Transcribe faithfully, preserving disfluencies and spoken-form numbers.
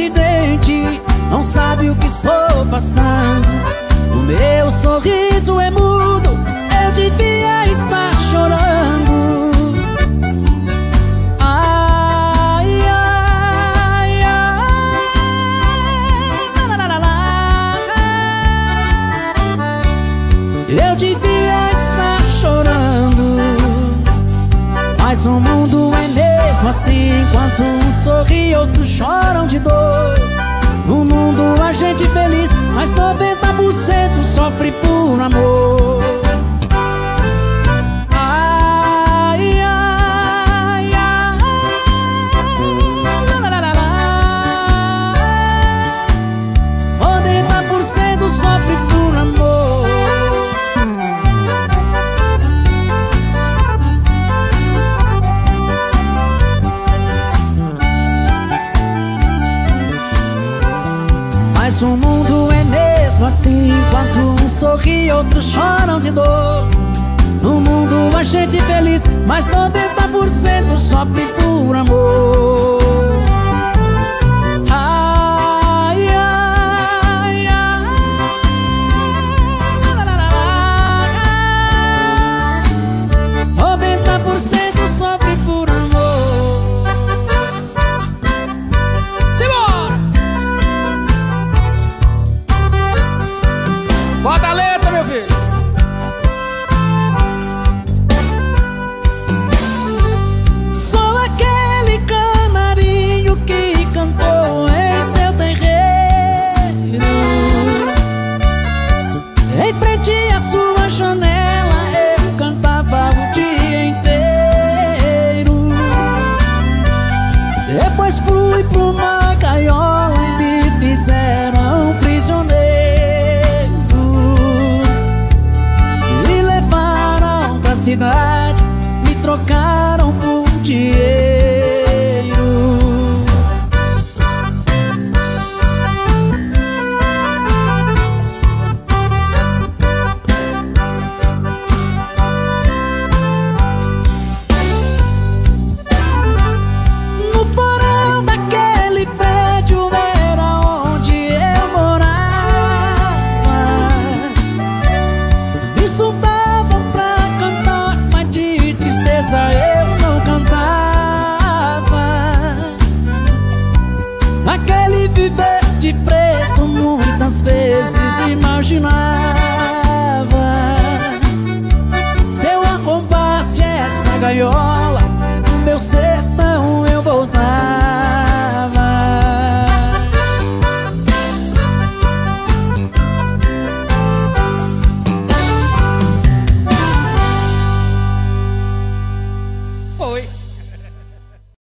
sorridente, não sabe o que estou passando. O meu sorriso é mudo, eu devia estar chorando. Ai, ai, ai, lá, lá, lá, lá. Eu devia estar chorando, mas o mundo é mesmo assim. Enquanto um sorri, outros choram de dor. No mundo há gente feliz, mas noventa por cento sofre por amor. Ai, ai, ai, lá, lá, lá, lá. noventa por cento sofre por amor. Mas o mundo é mesmo assim. Enquanto um sorri, outros choram de dor. No mundo há gente feliz, mas noventa por cento sofre por amor. Ai, ai, ai, lá, lá, lá, lá. noventa por cento sofre por amor. Bota a letra, meu filho. Sou aquele canarinho que cantou em seu terreiro. Em frente à sua janela eu cantava o dia inteiro. Depois fui pro uma gaiola e me fizeram prisioneiro. Cidade, me trocaram por dinheiro. No porão daquele prédio era onde eu morava. Me soltavam pra eu não cantava. Aquele viver de preso muitas vezes imaginava.